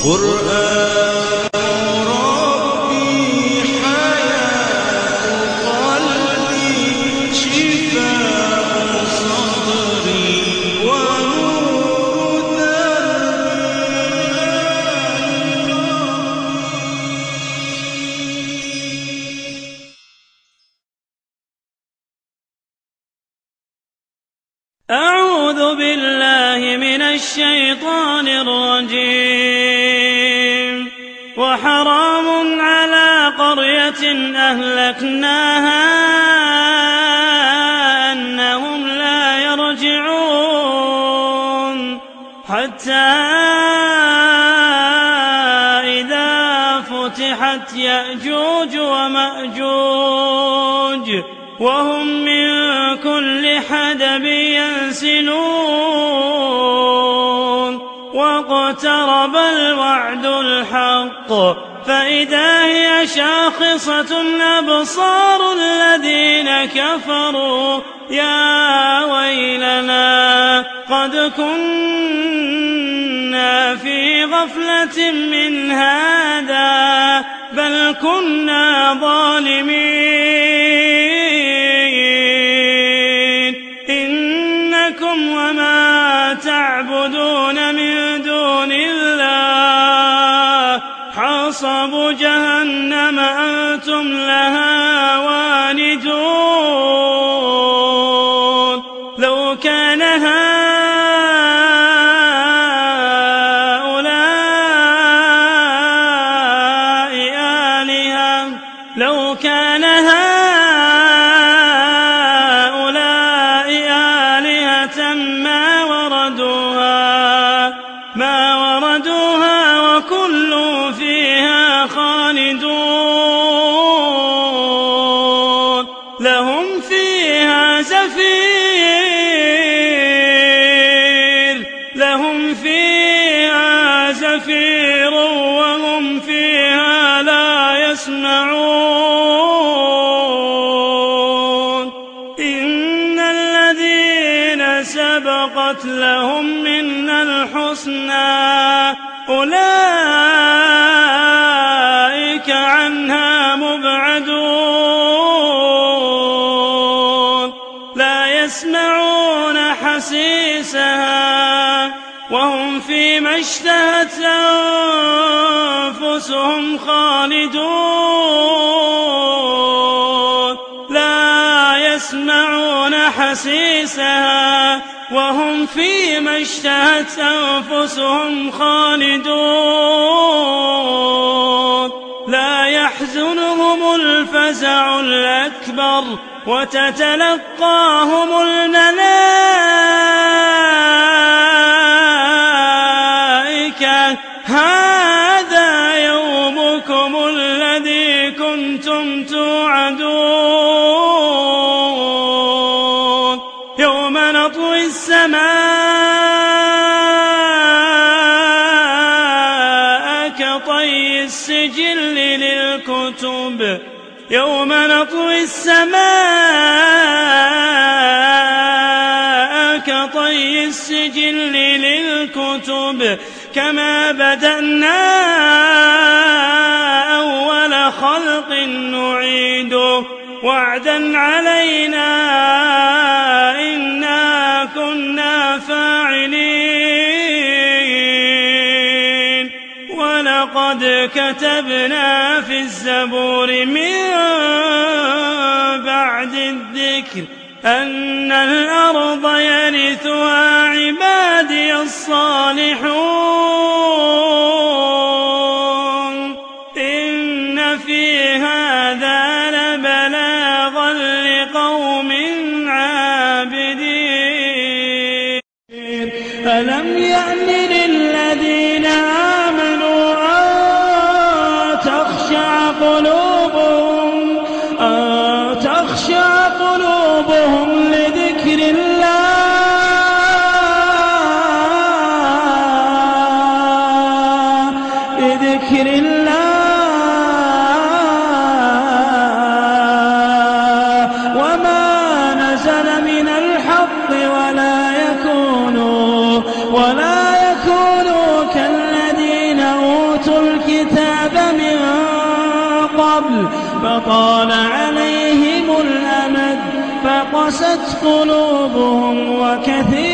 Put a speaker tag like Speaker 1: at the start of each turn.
Speaker 1: قرآن ربي حياة قلبي شفاء صدري ونور دربي.
Speaker 2: أعوذ بالله من الشيطان الرجيم. وحرام على قرية أهلكناها أنهم لا يرجعون حتى إذا فتحت يأجوج ومأجوج وهم من كل حدب ينسلون واقترب الوعد الحق فإذا هي شاخصة أبصار الذين كفروا يا ويلنا قد كنا في غفلة من هذا بل كنا ظالمين. إنكم وما تعبدون من دون الله حصب جهنم أنتم لها واردون. لو كان هؤلاء آلهة ما وردوها وكل فيها خالدون. لهم فيها زفير وهم فيها لا يسمعون. إن الذين سبقت لهم منا الحسنى أولئك عنها مبعدون. لا يسمعون حسيسها وهم فيما اشتهت أنفسهم خالدون. لا يسمعون حسيسها وهم فيما اشتهت أنفسهم خالدون. لا يحزنهم الفزع الأكبر وتتلقاهم الملائكة هذا يومكم الذي كنتم توعدون. يوم نطوي السماء كطي السجل للكتب يوم نطوي السماء كطي السجل للكتب كما بدأنا أول خلق نعيده وعدا علينا إنا كنا فاعلين. ولقد كتبنا في الزبور من بعد الذكر أن الأرض يرثها عبادي الصالحون. إن في هذا لبلاغا لقوم عابدين. ألم يأن للذين آمنوا أن تخشع قلوبهم لذكر الله وما نزل من الحق ولا يكونوا كالذين أوتوا الكتاب من قبل فطال عليهم الأمد فقست قلوبهم وكثير